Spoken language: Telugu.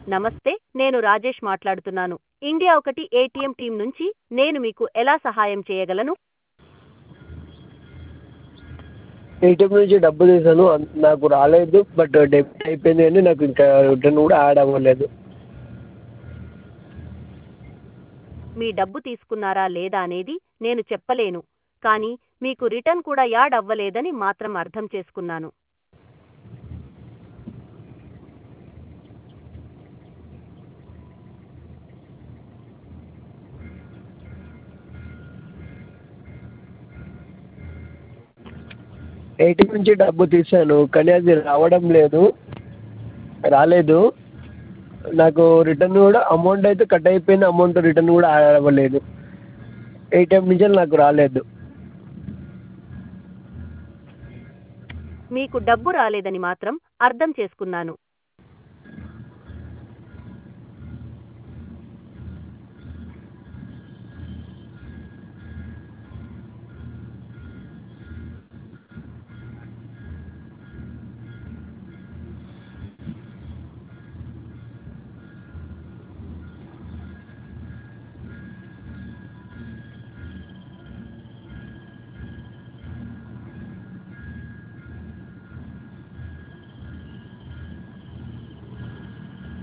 నమస్తే, నేను రాజేష్ మాట్లాడుతున్నాను. ఇండియా ఒకటి ఏటీఎం టీం నుంచి నేను మీకు ఎలా సహాయం చేయగలను? ఏటీఎం నుంచి డబ్బు తీసాను నాకు రాలేదు. బట్ డెబిట్ అయిపోయింది కానీ నాకు ఇంకా రిటర్న్ కూడా యాడ్ అవ్వలేదు. మీ డబ్బు తీసుకున్నారా లేదా అనేది నేను చెప్పలేను, కానీ మీకు రిటర్న్ కూడా యాడ్ అవ్వలేదని మాత్రం అర్థం చేసుకున్నాను. ఏటీఎం నుంచి డబ్బు తీసాను కానీ అది రాలేదు. నాకు రిటర్న్ కూడా అమౌంట్ అయితే కట్ అయిపోయింది. అమౌంట్ రిటర్న్ కూడా యాడ్ అవ్వలేదు. ఏటీఎం నుంచి నాకు రాలేదు. మీకు డబ్బు రాలేదని మాత్రం అర్థం చేసుకున్నాను.